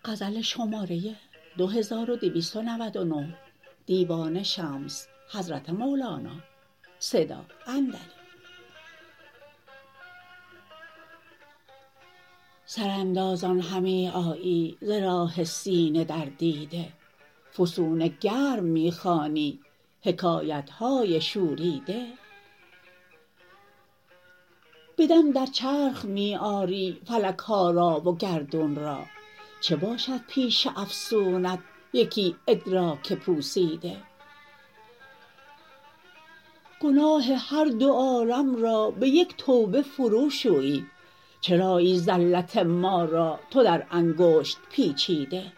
سراندازان همی آیی ز راه سینه در دیده، فسون گرم می خوانی حکایت های شوریده. به دم در چرخ می آری فلک ها را و گردون را، چه باشد پیش افسونت یکی ادراک پوسیده. گناه هر دو عالم را به یک توبه فروشویی، چرایی زلت ما را تو در انگشت پیچیده.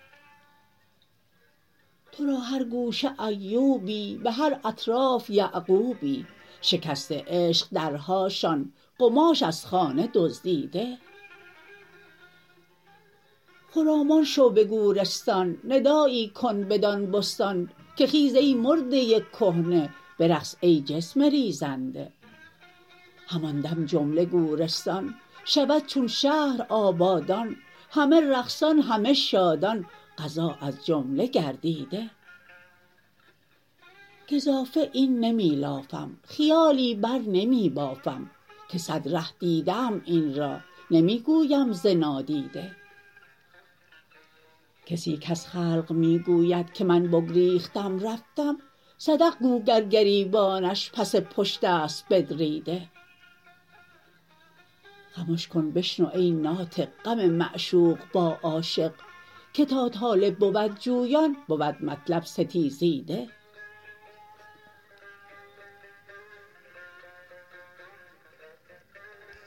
تو را هر گوشه ایوبی به هر اطراف یعقوبی، شکسته عشق درهاشان قماش از خانه دزدیده. خرامان شو به گورستان ندایی کن بدان بستان، که خیز ای مرده کهنه به رقص ای جسم ریزنده. همان دم جمله گورستان شود چون شهر آبادان، همه رقصان همه شادان قضا از جمله گردیده. گزافه این نمی لافم خیالی بر نمی بافم، که صد ره دیده ام این را نمی گویم ز نادیده. کسی کز خلق می گوید که من بگریختم رفتم، صدق گو گر گریبانش پس پشت است بدریده. خمش کن بشنو ای ناطق غم معشوق با عاشق، که تا طالب بود جویان بود مطلب ستیزیده.